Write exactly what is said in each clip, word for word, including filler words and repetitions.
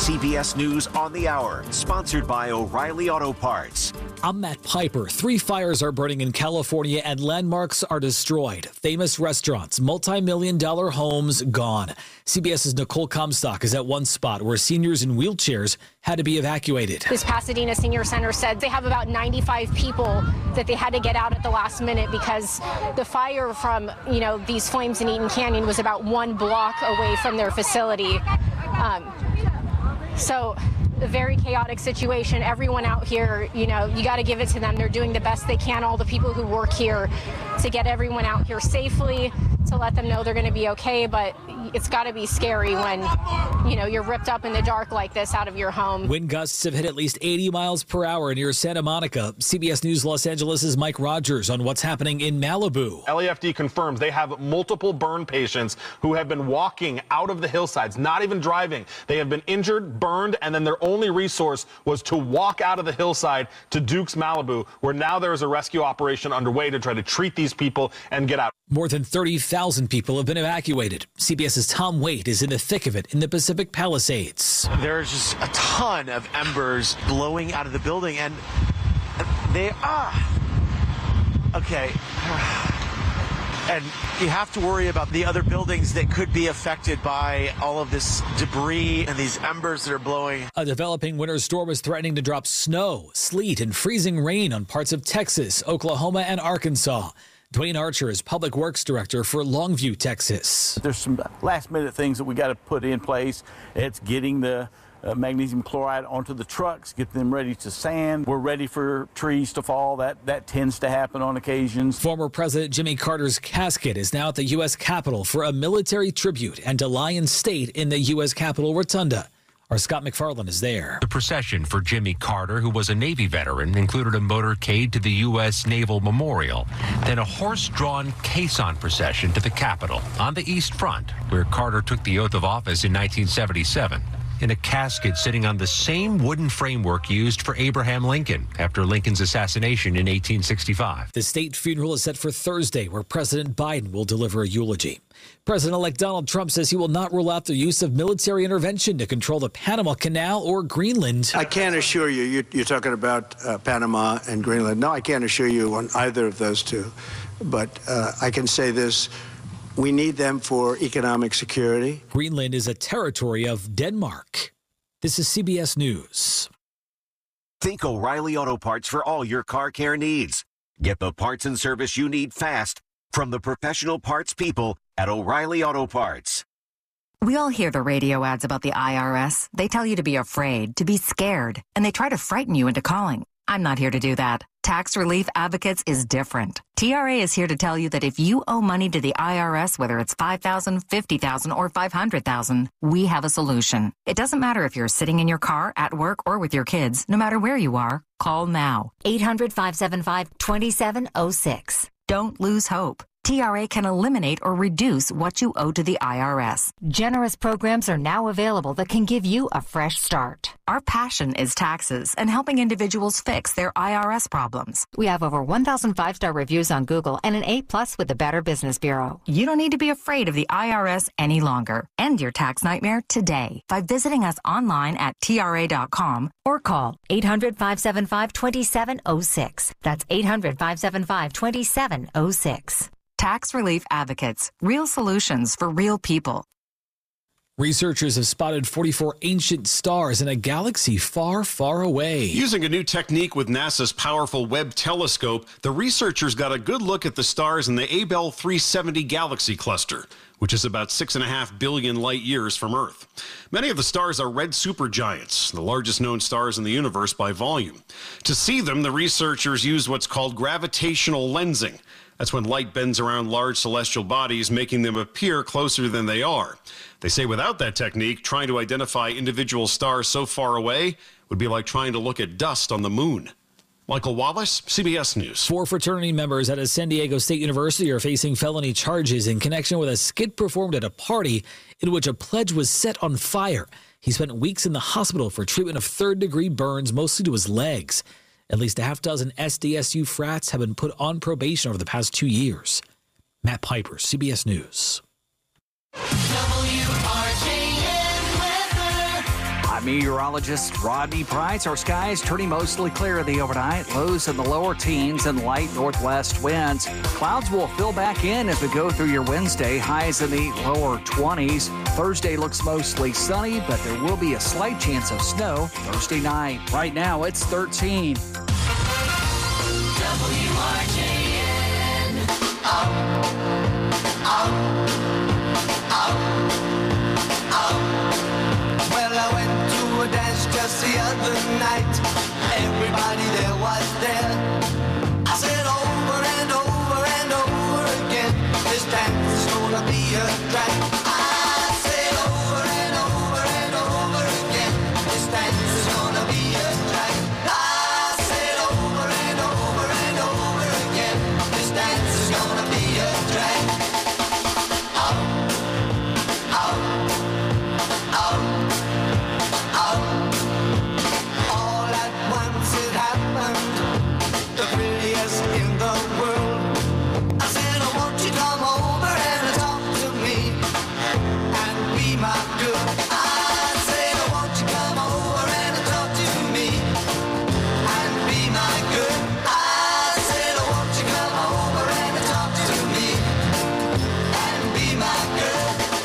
C B S News on the Hour, sponsored by O'Reilly Auto Parts. I'm Matt Piper. Three fires are burning in California and landmarks are destroyed. Famous restaurants, multi-million dollar homes gone. CBS's Nicole Comstock is at one spot where seniors in wheelchairs had to be evacuated. This Pasadena Senior Center said they have about ninety-five people that they had to get out at the last minute because the fire from, you know, these flames in Eaton Canyon was about one block away from their facility. Um, so a very chaotic situation. Everyone out here, you know, you got to give it to them. They're doing the best they can, all the people who work here, to get everyone out here safely, to let them know they're going to be okay. But it's got to be scary when, you know, you're ripped up in the dark like this out of your home. Wind gusts have hit at least eighty miles per hour near Santa Monica. C B S News Los Angeles' Mike Rogers on what's happening in Malibu. L A F D confirms they have multiple burn patients who have been walking out of the hillsides, not even driving. They have been injured, burned, and then their only resource was to walk out of the hillside to Duke's Malibu, where now there is a rescue operation underway to try to treat these people and get out. More than thirty thousand people have been evacuated. CBS's Tom Waite is in the thick of it in the Pacific Palisades. There's just a ton of embers blowing out of the building, and they are. Okay. And you have to worry about the other buildings that could be affected by all of this debris and these embers that are blowing. A developing winter storm is threatening to drop snow, sleet, and freezing rain on parts of Texas, Oklahoma, and Arkansas. Dwayne Archer is Public Works Director for Longview, Texas. There's some last-minute things that we got to put in place. It's getting the uh, magnesium chloride onto the trucks, get them ready to sand. We're ready for trees to fall. That, that tends to happen on occasions. Former President Jimmy Carter's casket is now at the U S Capitol for a military tribute and to Lion State in the U S Capitol Rotunda. Our Scott McFarland is there. The procession for Jimmy Carter, who was a Navy veteran, included a motorcade to the U S Naval Memorial, then a horse-drawn caisson procession to the Capitol on the East Front, where Carter took the oath of office in nineteen seventy-seven. In a casket sitting on the same wooden framework used for Abraham Lincoln after Lincoln's assassination in eighteen sixty-five. The state funeral is set for Thursday, where President Biden will deliver a eulogy. President-elect Donald Trump says he will not rule out the use of military intervention to control the Panama Canal or Greenland. I can't assure you, you're, you're talking about uh, Panama and Greenland. No, I can't assure you on either of those two. But uh, I can say this. We need them for economic security. Greenland is a territory of Denmark. This is C B S News. Think O'Reilly Auto Parts for all your car care needs. Get the parts and service you need fast from the professional parts people at O'Reilly Auto Parts. We all hear the radio ads about the I R S. They tell you to be afraid, to be scared, and they try to frighten you into calling. I'm not here to do that. Tax Relief Advocates is different. T R A is here to tell you that if you owe money to the I R S, whether it's five thousand dollars, fifty thousand dollars, or five hundred thousand dollars, we have a solution. It doesn't matter if you're sitting in your car, at work, or with your kids. No matter where you are, call now. eight hundred, five seven five, two seven zero six. Don't lose hope. T R A can eliminate or reduce what you owe to the I R S. Generous programs are now available that can give you a fresh start. Our passion is taxes and helping individuals fix their I R S problems. We have over one thousand five-star reviews on Google and an A plus with the Better Business Bureau. You don't need to be afraid of the I R S any longer. End your tax nightmare today by visiting us online at T R A dot com or call eight hundred, five seven five, two seven zero six. That's eight hundred, five seven five, two seven zero six. Tax Relief Advocates, real solutions for real people. Researchers have spotted forty-four ancient stars in a galaxy far, far away. Using a new technique with NASA's powerful Webb telescope, the researchers got a good look at the stars in the Abell three seventy galaxy cluster, which is about six and a half billion light years from Earth. Many of the stars are red supergiants, the largest known stars in the universe by volume. To see them, the researchers used what's called gravitational lensing. That's when light bends around large celestial bodies, making them appear closer than they are. They say without that technique, trying to identify individual stars so far away would be like trying to look at dust on the moon. Michael Wallace, C B S News. Four fraternity members at a San Diego State University are facing felony charges in connection with a skit performed at a party in which a pledge was set on fire. He spent weeks in the hospital for treatment of third-degree burns, mostly to his legs. At least a half dozen S D S U frats have been put on probation over the past two years. Matt Piper, C B S News. W R J N weather. I'm meteorologist Rodney Price. Our skies turning mostly clear in the overnight. Lows in the lower teens and light northwest winds. Clouds will fill back in as we go through your Wednesday. Highs in the lower twenties. Thursday looks mostly sunny, but there will be a slight chance of snow Thursday night. Right now, it's thirteen. W R J N. Oh, oh, oh, oh. Well, I went to a dance just the other night. Everybody there was there. I said over and over and over again, this dance is gonna be a drag. I said over and over and over again, this dance is gonna be a drag. I said over and over and over again, this dance is gonna be a drag. Oh, oh, oh, oh. All at once it happened, the prettiest in the world. I said, oh, won't you come over and talk to me and be my girl? I said, oh, won't you come over and talk to me and be my girl? I said, oh, won't you come over and talk to me and be my girl?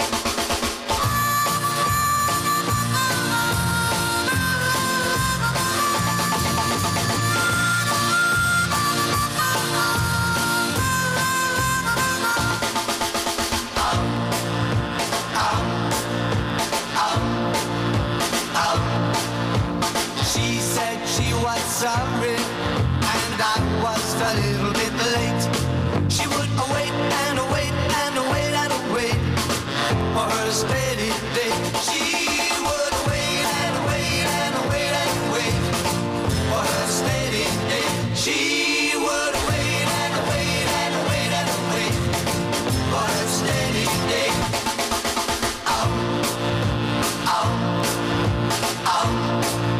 She said she was sorry, and I was a little bit late. She would wait and wait and wait and wait for her steady day. She would wait and wait and wait and wait for her steady day. She would wait and wait and wait and wait for her steady day. Oh, oh, oh.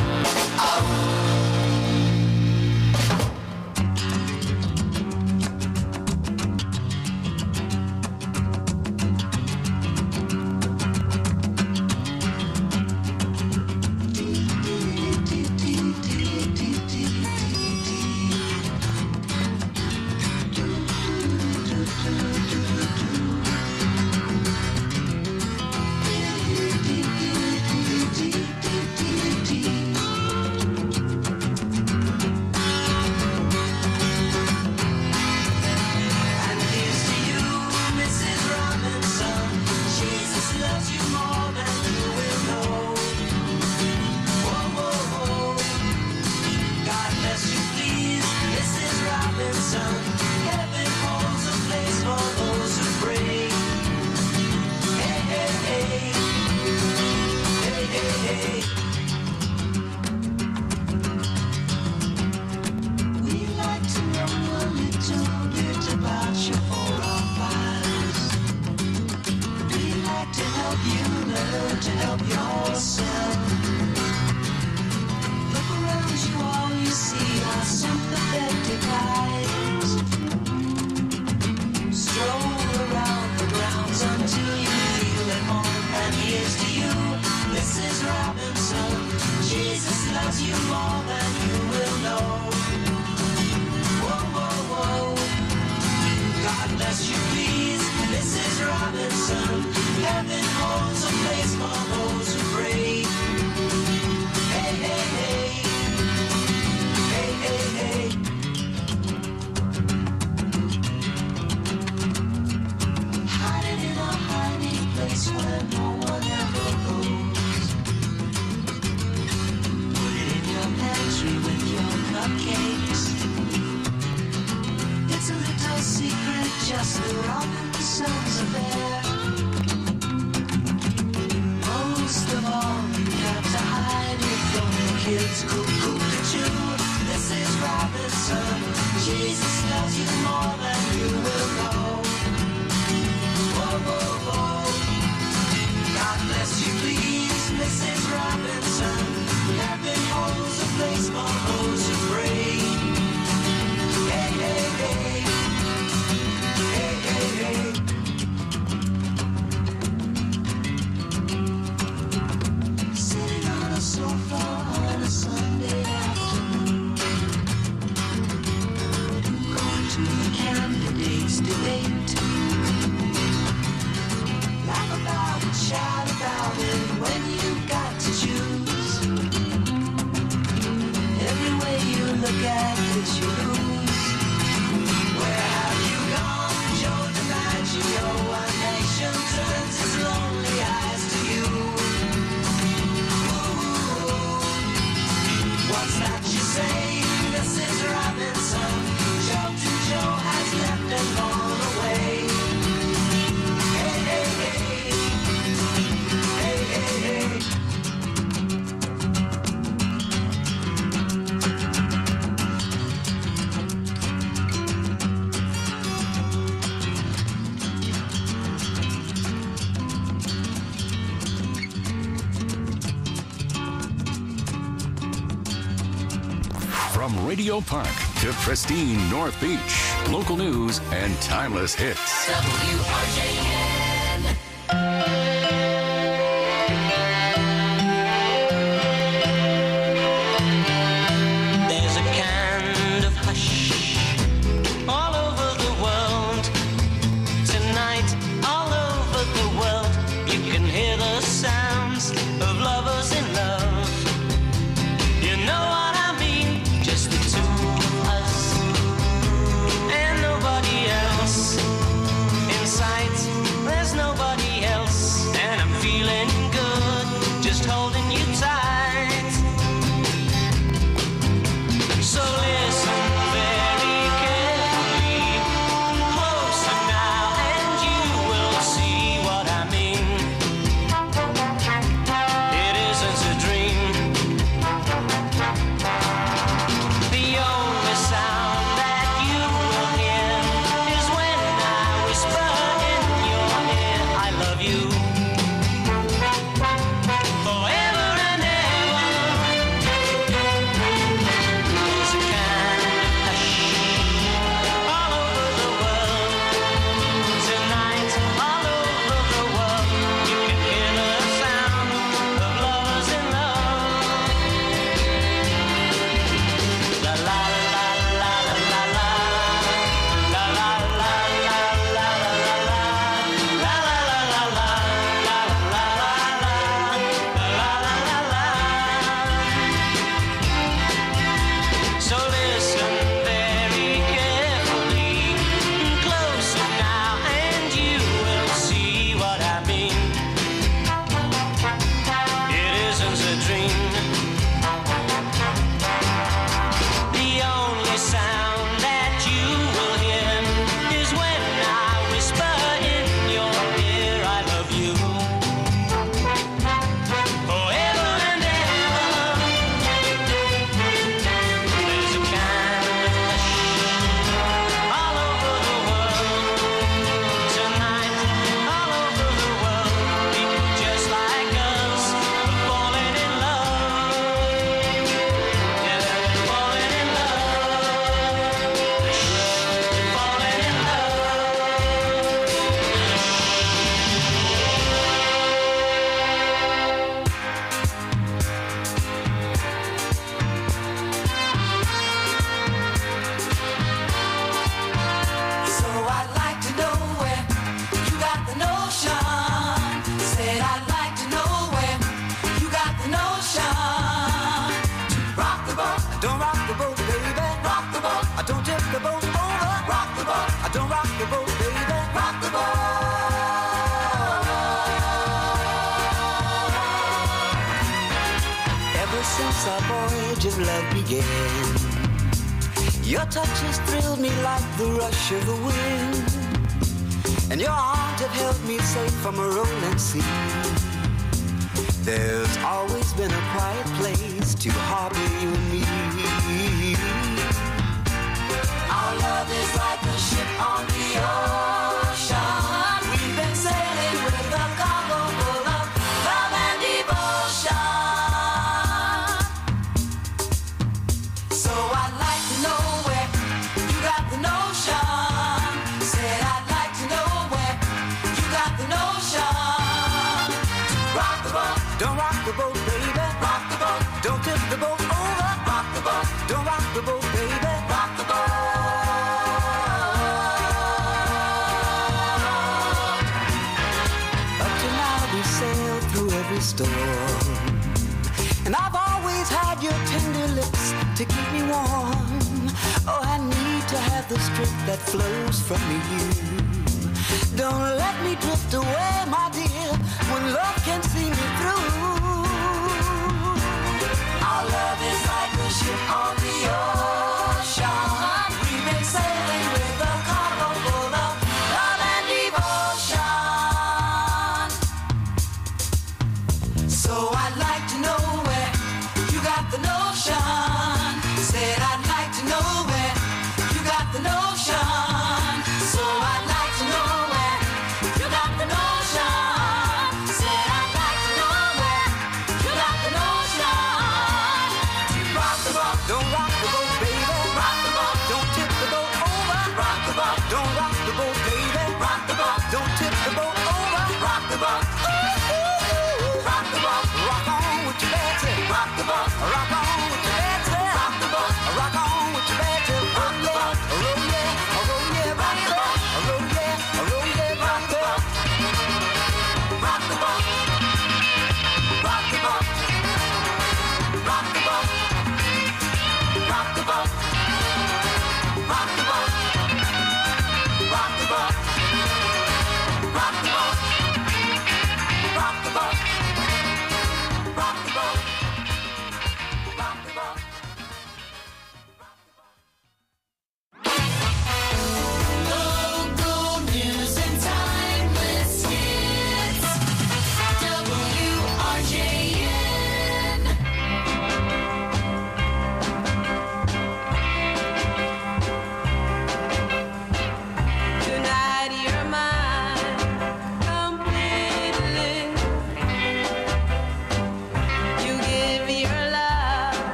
And here's to you, Missus Robinson. Jesus loves you more than you will know. Whoa, whoa, whoa. God bless you, please, Missus Robinson. Heaven holds a place for those who pray. Hey, hey, hey. Hey, hey, hey. We like to know a little bit about your profiles. We like to help you learn to help yourself. Look around you, all you see are sympathetic eyes. Stroll around the grounds until you feel at home. And here's to you, Missus Robinson. Jesus loves you more than you will know. Whoa, whoa, whoa. God bless you, please, Missus Robinson. Heaven holds a place for those who pray. Hey, hey, hey. Hey, hey, hey. Hiding in a hiding place where no one ever goes. Put it in your pantry with your cupcakes. It's a little secret, just the Robinsons are there. Most of all, you have to hide it from the kids. Cuckoo-cuckoo, Missus Robinson. Jesus loves you more than you will know. Whoa, whoa, whoa. God bless you, please, Missus Robinson. Heaven holds a place for those who pray. Hey, hey, hey. Hey, hey, hey. Sitting on a From Radio Park to pristine North Beach, local news and timeless hits. W R J N. There's a kind of hush all over the world. Tonight, all over the world, you can hear the sounds of lovers in love. You know what I mean? Just the two of us and nobody else. In sight, there's nobody else, and I'm feeling good, just holding you tight. So listen very carefully, closer now, and you will see what I mean. It isn't a dream. The only sound that you will hear is when I whisper in your ear, I love you. Forever and ever. There's a kind of hush all over the world. Tonight, all over the world, you can hear the sound of lovers in love. La la la la la la la. La la la la la la la la. La la la la la. La la la la. La la la la. So listen very carefully, closer now, and you will see what I mean. It isn't a dream. The only sound that you will hear is when I whisper in your ear, I love you. Forever and ever. There's a kind of hush all over the world. Tonight, all over the world, people just like us are falling in love. Yeah, they're falling in love. They're falling in So I'd like to know where you got the notion. Said I'd like to know where you got the notion. To rock the boat, don't rock the boat, baby. Rock the boat, I don't tip the boat over. Rock the boat, I don't rock the boat, baby. Rock the boat. Ever since our voyage of love began, your touch has thrilled me like the rush of the wind, and your arms have held me safe from a rolling sea. There's always been a quiet place to harbor you and me. Our love is like a ship on the ocean. We've been sailing with a cargo full of love and devotion. So I'd like to know where you got the notion. Said I'd like to know where you got the notion. Rock the boat, Don't rock the boat, baby. rock the boat, Don't tip the boat over. rock the boat, Don't rock the boat, baby. rock the boat. Up to now we sailed through every storm, and I've always had your tender lips to keep me warm. Oh, I need to have the strength that flows from you. Don't let me drift away, my dear, when love can see me through. Our love is like a ship on the ocean. We've been sailing with a cargo full of love and devotion. So I'd like to know where you got the notion. Said I'd like to know where you got the notion. So I'd like to know where you got the notion. Said I'd like to know where you got the notion. Rock the boat, Don't rock the boat, baby.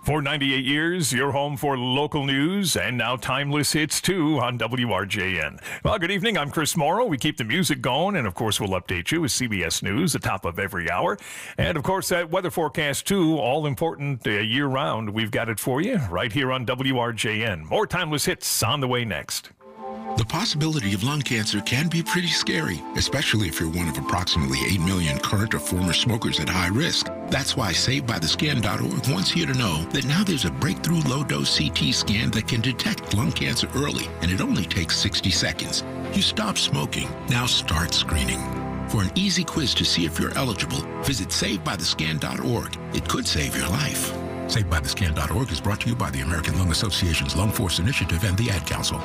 For ninety-eight years, your home for local news and now timeless hits too on W R J N. Well, good evening. I'm Chris Morrow. We keep the music going, and of course, we'll update you with C B S News at the top of every hour. And of course, that weather forecast too, all important uh, year round. We've got it for you right here on W R J N. More timeless hits on the way next. The possibility of lung cancer can be pretty scary, especially if you're one of approximately eight million current or former smokers at high risk. That's why Saved By The Scan dot org wants you to know that now there's a breakthrough low-dose C T scan that can detect lung cancer early, and it only takes sixty seconds. You stop smoking, now start screening. For an easy quiz to see if you're eligible, visit Saved By The Scan dot org. It could save your life. Saved By The Scan dot org is brought to you by the American Lung Association's Lung Force Initiative and the Ad Council.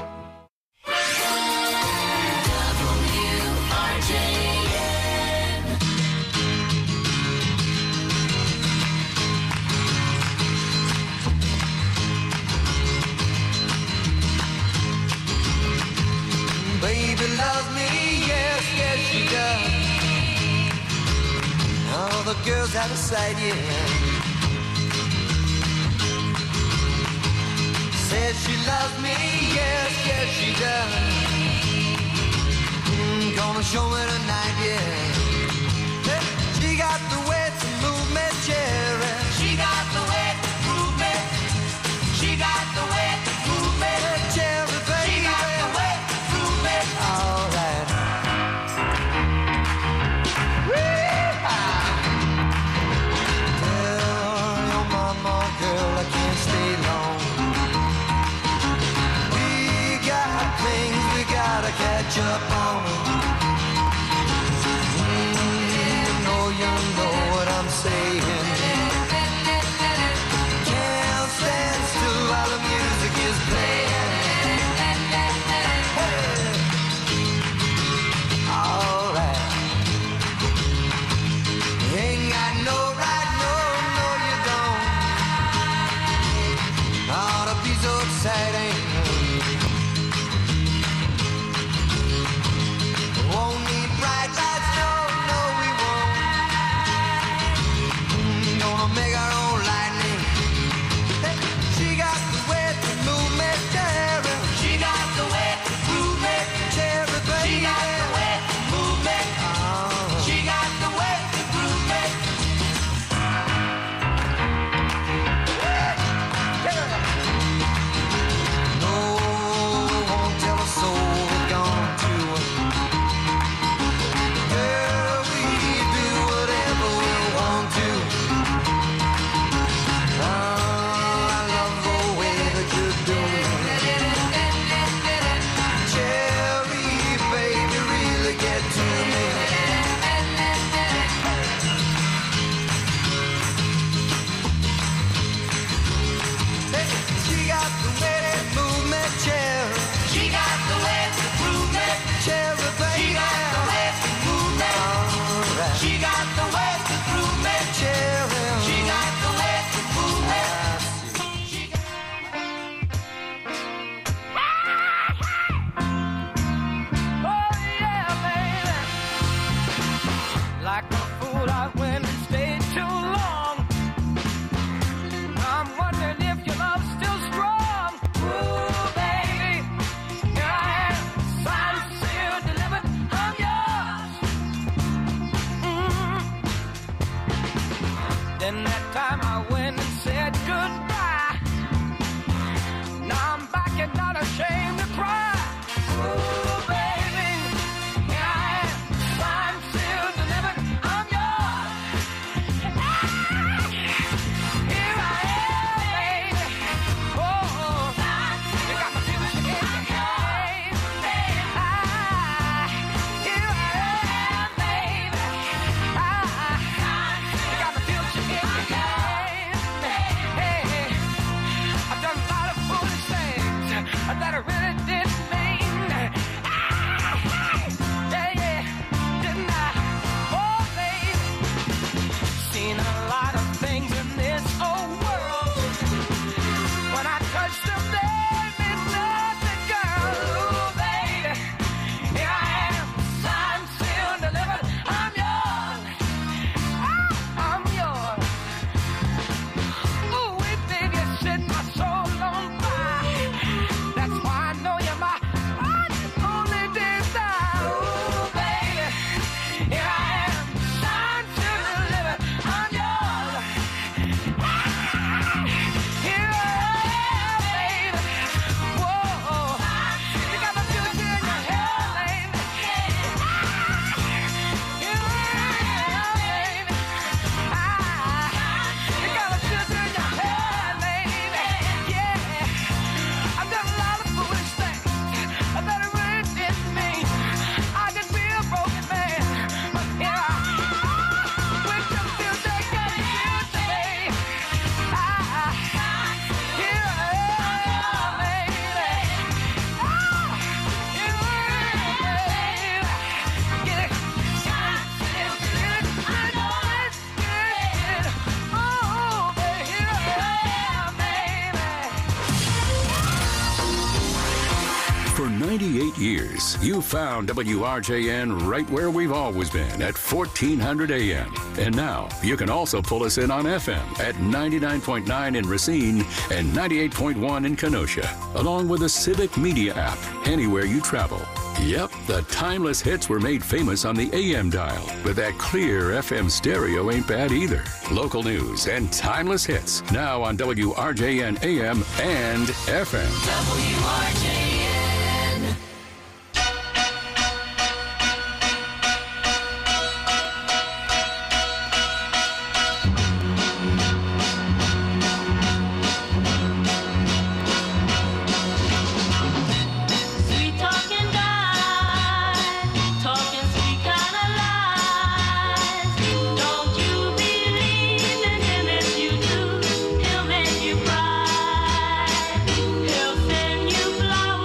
Baby loves me, yes, yes she does. All the girls out of sight, yeah. Says she loves me, yes, yes she does. Mm, gonna show me tonight, yeah. Hey, she got the way to move me, cherry. She got the way to move me. She got the way to move me, cherry, baby. She got the way. All right. Tell your mama, girl, I can't stay long. We got things we gotta catch up on. Mm, you know, you know what I'm saying. Can't stand still while the music is playing. Exciting. Won't need bright lights, no, no, we won't. Gonna make our own lightning. Hey, she got the way to move me, cherry. She got the way to move me, cherry, baby. She got the way to move me. Oh. She got the way to move me. Hey! thirty-eight years, you found W R J N right where we've always been at fourteen hundred A M. And now you can also pull us in on F M at ninety-nine point nine in Racine and ninety-eight point one in Kenosha, along with the Civic Media app anywhere you travel. Yep, the timeless hits were made famous on the A M dial, but that clear F M stereo ain't bad either. Local news and timeless hits now on W R J N A M and F M. W R J N. He'll send you flowers.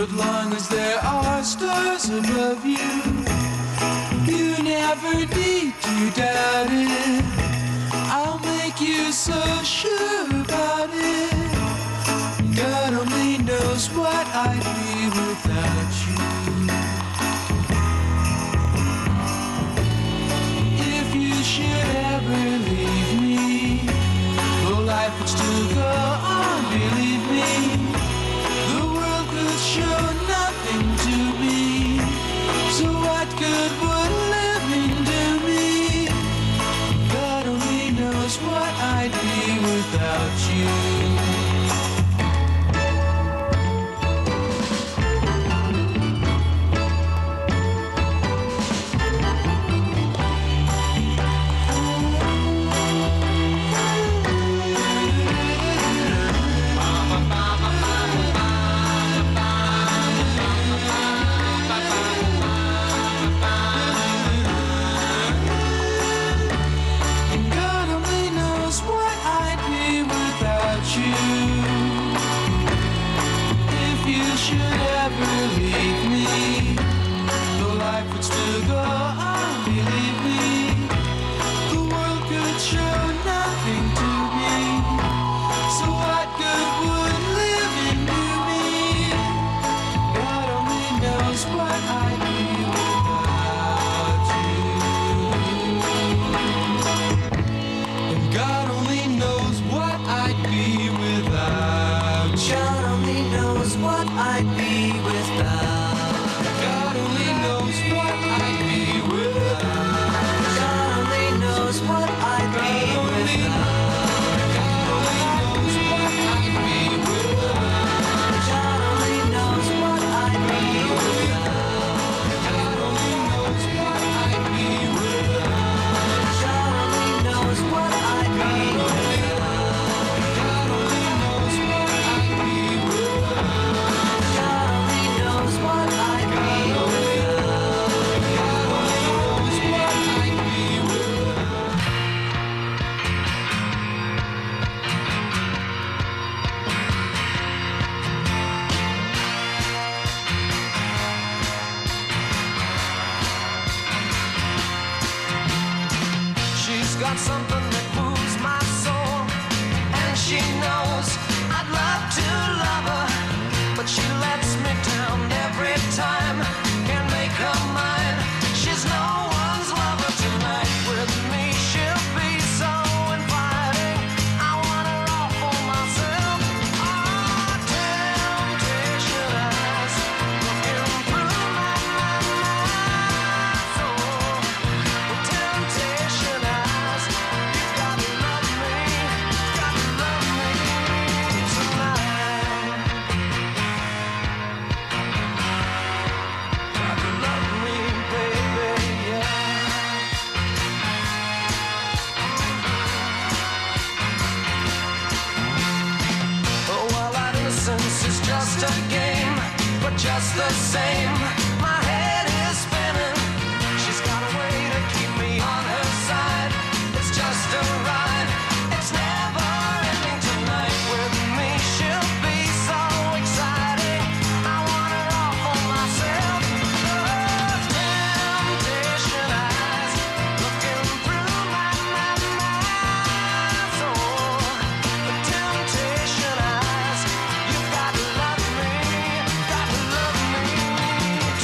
But long as there are stars above you, you never need to doubt it. I'll make you so sure about it. God only knows what I'd be without you. If you should ever leave me, though life would still go on, believe me, the world could show nothing to me. So what good would living do me? God only knows what I'd be without you. Got something that moves my soul, and she knows I'd love to love her, but she lets me down every time. Can't make her mine. She's no one's lover tonight. With me she'll be so inviting. I want her all for myself. Oh, temptation eyes looking through my mind. So temptation eyes. Just a game, but just the same, my head is spinning. She's got a way to keep me on her side. It's just a ride, it's never ending tonight. With me she'll be so exciting. I want her all for myself. Those temptation eyes looking through my, my, my soul. The temptation eyes. You got to love me, got to love me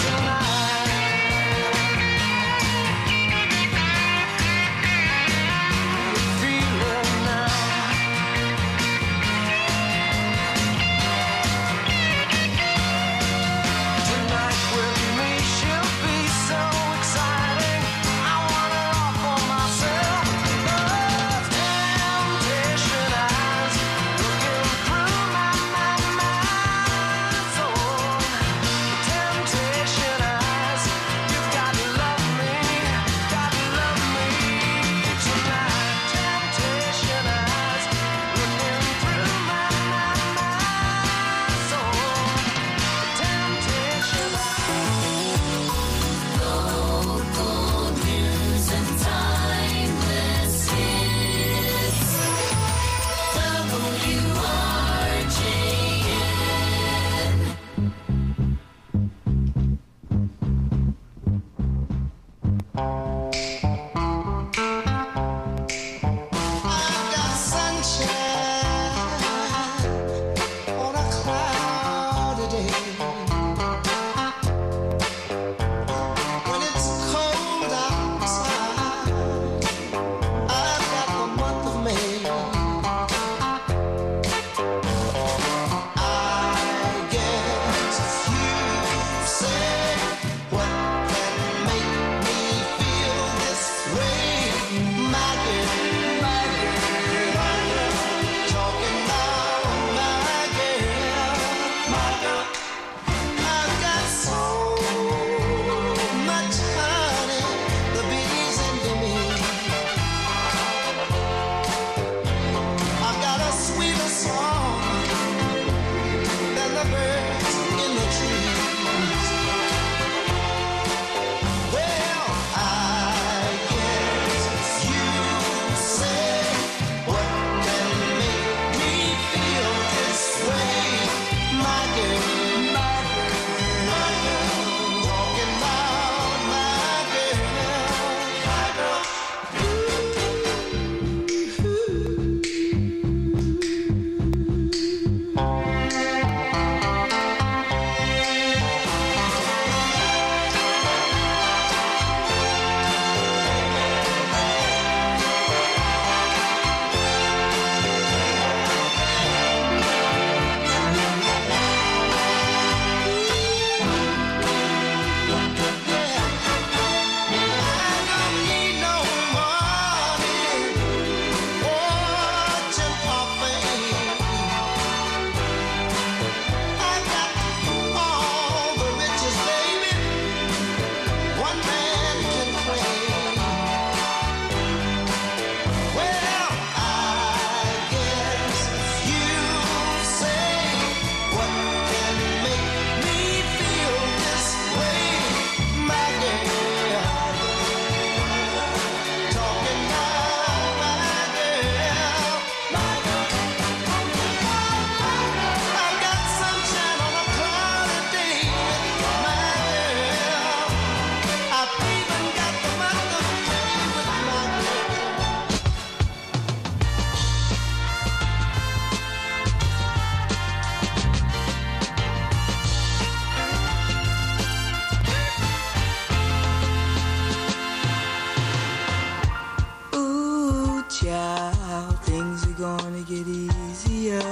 child, things are gonna get easier.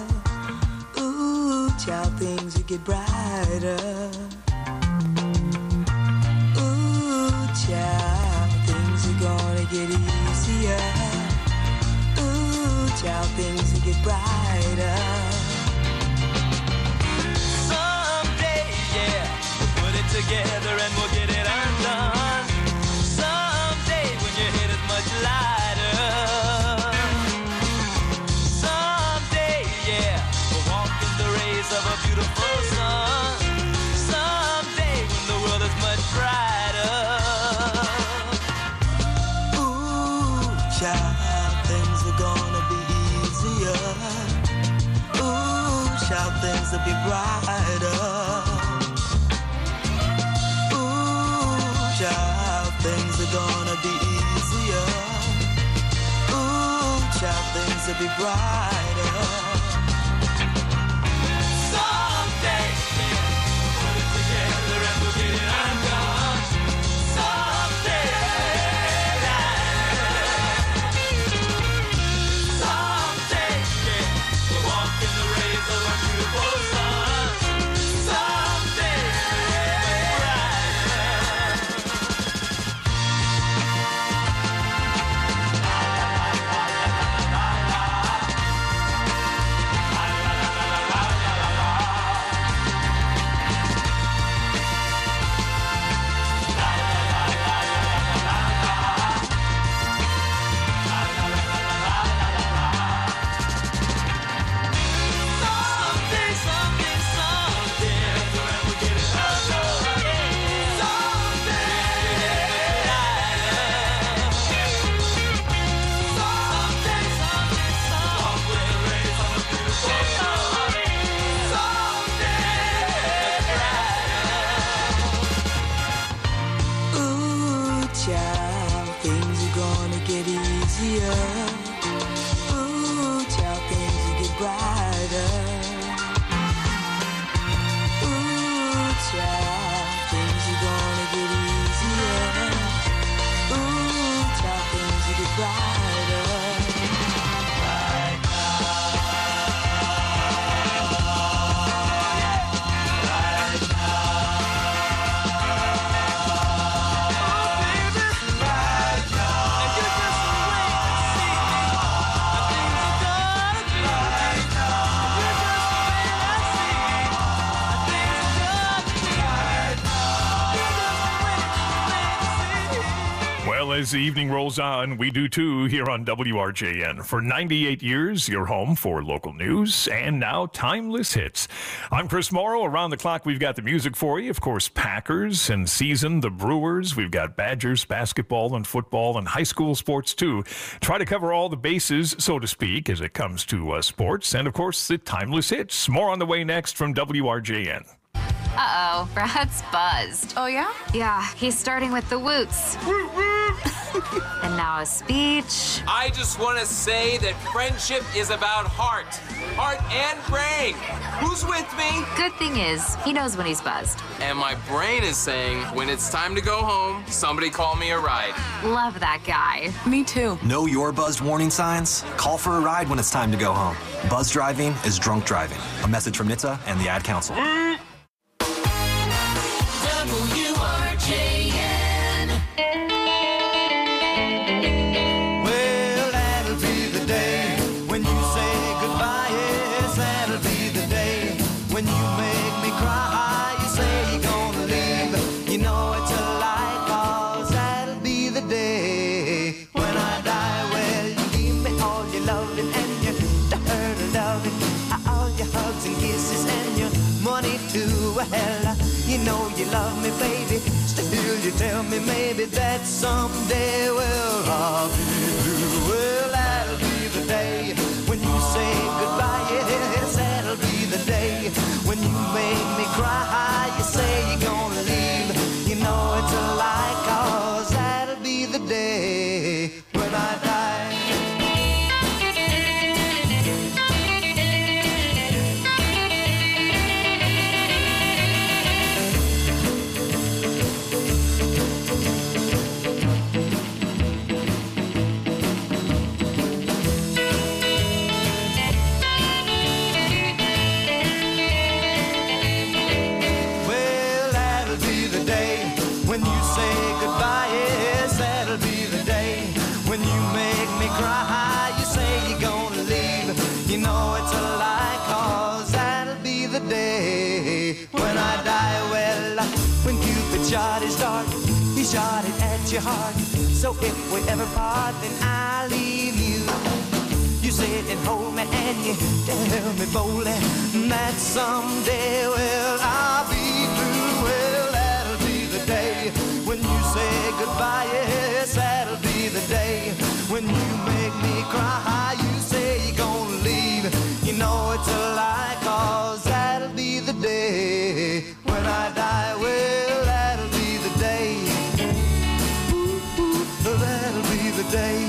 Ooh, child, things will get brighter. Ooh, child, things are gonna get easier. Ooh, child, things will get brighter. Someday, yeah, we'll put it together and we'll get it undone. Someday when your head is much lighter. Someday, yeah, we'll walk in the rays of a beautiful sun. Someday when the world is much brighter. Ooh, child, things are gonna be easier. Ooh, child, things will be brighter. Ooh, child, things are gonna be easier. Ooh, child, things will be brighter. Someday, yeah, we'll put it together and we'll get it undone. Someday, someday, yeah, we'll walk in the rays of a beautiful sun. Someday, someday, someday, someday, we'll get it undone. Ooh, child, things are gonna get easier. Ooh, child, things will get brighter. Ooh, child, things are gonna get easier. Ooh, child, things will get brighter. Well, as the evening rolls on, we do too here on W R J N. For ninety-eight years, your home for local news and now timeless hits. I'm Chris Morrow. Around the clock, we've got the music for you. Of course, Packers and season, the Brewers. We've got Badgers, basketball and football and high school sports too. Try to cover all the bases, so to speak, as it comes to uh, sports. And of course, the timeless hits. More on the way next from W R J N. Uh-oh, Brad's buzzed. Oh, yeah? Yeah, he's starting with the woots. And now a speech. I just want to say that friendship is about heart. Heart and brain. Who's with me? Good thing is, he knows when he's buzzed. And my brain is saying, when it's time to go home, somebody call me a ride. Love that guy. Me too. Know your buzzed warning signs? Call for a ride when it's time to go home. Buzz driving is drunk driving. A message from N H T S A and the Ad Council. W R J N. Well, that'll be the day when you say goodbye. Yes, that'll be the day when you make me cry. You say you're gonna leave. You know it's a lie, 'cause that'll be the day when I die. Well, you give me all your loving and your dirty loving, all your hugs and kisses and your money too. Well, you know you love me, baby. Still, you tell me maybe that someday, well, I'll be through. Well, that'll be the day when you say goodbye. Yes, that'll be the day when you make me cry. You say you're gonna leave. You know it's a lie, 'cause that'll be the day when I die. me cry. You say you're gonna leave, you know it's a lie, cause that'll be the day when I die. Well, when Cupid shot his dart, he shot it at your heart. So if we ever part, then I'll leave you. You sit and hold me and you tell me boldly that someday, well, I'll be through. Well, that'll be the day when you say goodbye. Yes, that'll be the day when you make me cry. You say you're gonna leave, you know it's a lie, cause that'll be the day when I die. Well, that'll be the day. Ooh, ooh, that'll be the day.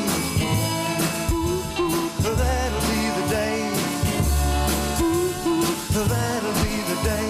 That'll be the day. Ooh, ooh, that'll be the day.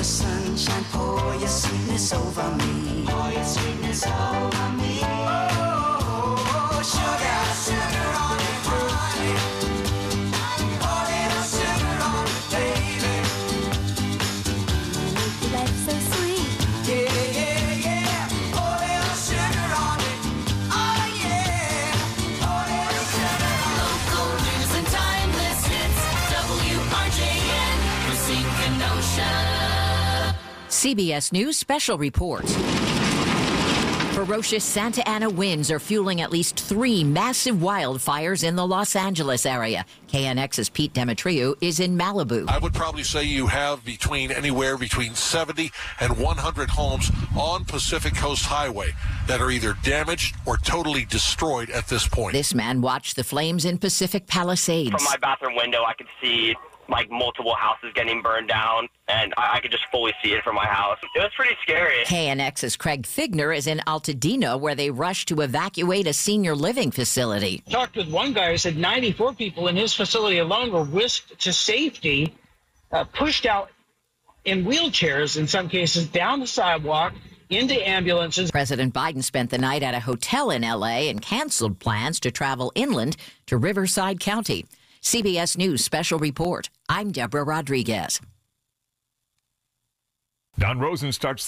your sunshine, pour your sweetness over me. Pour your sweetness over me. Oh, sugar, sugar on it, honey. Pour a little sugar on it, baby. Make your life so sweet. Yeah, yeah, yeah. Pour a little sugar on it. Oh, yeah. Pour a little sugar on it. Local news and timeless hits. W R J N, Racine Kenosha. C B S News Special Report. Ferocious Santa Ana winds are fueling at least three massive wildfires in the Los Angeles area. K N X's Pete Demetriou is in Malibu. I would probably say you have between anywhere between seventy and one hundred homes on Pacific Coast Highway that are either damaged or totally destroyed at this point. This man watched the flames in Pacific Palisades. From my bathroom window, I could see like multiple houses getting burned down, and I, I could just fully see it from my house. It was pretty scary. K N X's Craig Figner is in Altadena, where they rushed to evacuate a senior living facility. Talked with one guy who said ninety-four people in his facility alone were whisked to safety, uh, pushed out in wheelchairs, in some cases, down the sidewalk, into ambulances. President Biden spent the night at a hotel in L A and canceled plans to travel inland to Riverside County. C B S News Special Report. I'm Deborah Rodriguez. Don Rosen starts